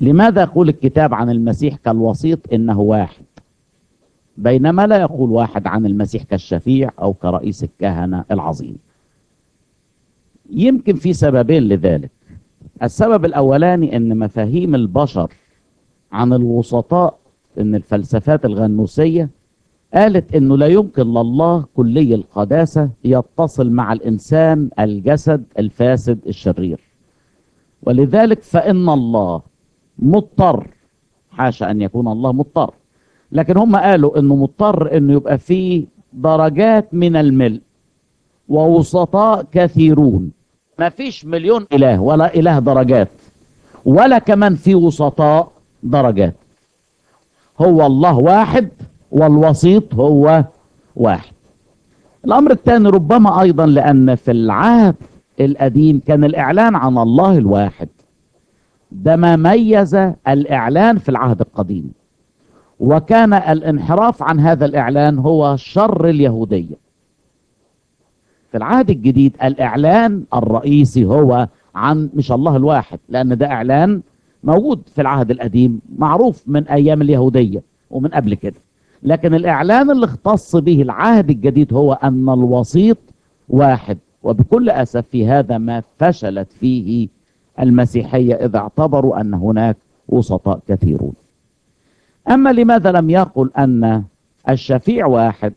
لماذا يقول الكتاب عن المسيح كالوسيط إنه واحد، بينما لا يقول واحد عن المسيح كالشفيع أو كرئيس الكهنة العظيم؟ يمكن في سببين لذلك. السبب الأولاني إن مفاهيم البشر عن الوسطاء، إن الفلسفات الغنوسية قالت إنه لا يمكن لله كلي القداسة يتصل مع الإنسان الجسد الفاسد الشرير، ولذلك فإن الله مضطر، حاشا أن يكون الله مضطر، لكن هم قالوا إنه مضطر إنه يبقى فيه درجات من الملء ووسطاء كثيرون. ما فيش مليون إله ولا إله درجات، ولا كمان في وسطاء درجات. هو الله واحد والوسيط هو واحد. الأمر الثاني ربما أيضا لأن في العهد القديم كان الإعلان عن الله الواحد ده ما ميز الإعلان في العهد القديم، وكان الانحراف عن هذا الإعلان هو شر اليهودية. في العهد الجديد الإعلان الرئيسي هو عن مش الله الواحد، لأن ده إعلان موجود في العهد القديم معروف من أيام اليهودية ومن قبل كده، لكن الإعلان اللي اختص به العهد الجديد هو أن الوسيط واحد. وبكل أسف في هذا ما فشلت فيه المسيحية إذا اعتبروا أن هناك وسطاء كثيرون. أما لماذا لم يقل أن الشفيع واحد؟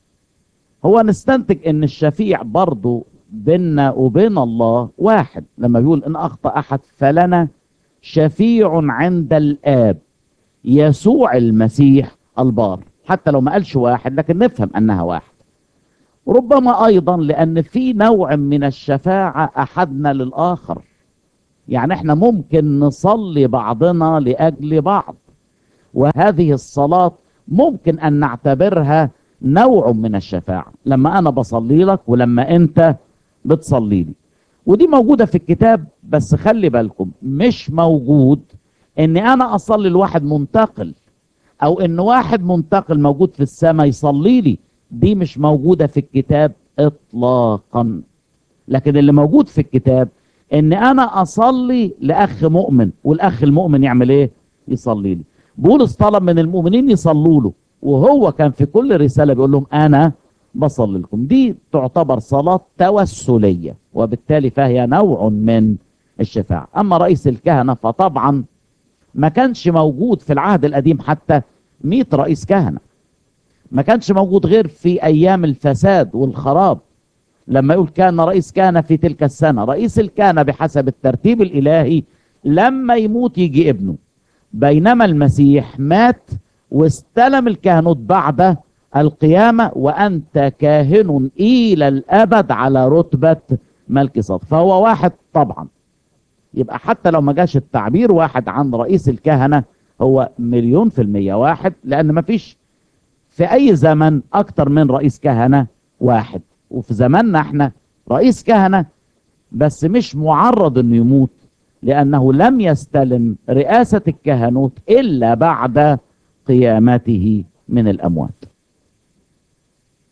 هو نستنتج أن الشفيع برضو بيننا وبين الله واحد، لما بيقول إن أخطأ أحد فلنا شفيع عند الآب يسوع المسيح البار. حتى لو ما قالش واحد لكن نفهم أنها واحد. ربما أيضا لأن في نوع من الشفاعة أحدنا للآخر، يعني احنا ممكن نصلي بعضنا لأجل بعض، وهذه الصلاة ممكن أن نعتبرها نوع من الشفاعة، لما أنا بصلي لك ولما أنت بتصلي لي. ودي موجودة في الكتاب، بس خلي بالكم مش موجود أني أنا أصلي لواحد منتقل، أو أن واحد منتقل موجود في السماء يصلي لي. دي مش موجودة في الكتاب إطلاقا. لكن اللي موجود في الكتاب ان انا اصلي لاخ مؤمن، والاخ المؤمن يعمل ايه؟ يصلي لي. بولس طلب من المؤمنين يصلوا له، وهو كان في كل رسالة بيقول لهم انا بصلي لكم. دي تعتبر صلاة توسلية، وبالتالي فهي نوع من الشفاعة. اما رئيس الكهنة فطبعا ما كانش موجود في العهد القديم حتى 100 رئيس كهنة، ما كانش موجود غير في ايام الفساد والخراب. لما يقول كان رئيس كهنة في تلك السنة، رئيس الكهنة بحسب الترتيب الإلهي لما يموت يجي ابنه، بينما المسيح مات واستلم الكهنوت بعد القيامة، وأنت كاهن إلى الأبد على رتبة ملك صادق. فهو واحد طبعا. يبقى حتى لو ما جاش التعبير واحد عن رئيس الكهنة، هو 100% واحد، لأن ما فيش في أي زمن أكتر من رئيس كهنة واحد. وفي زماننا احنا رئيس كهنة بس مش معرض انه يموت، لانه لم يستلم رئاسة الكهنوت الا بعد قيامته من الاموات.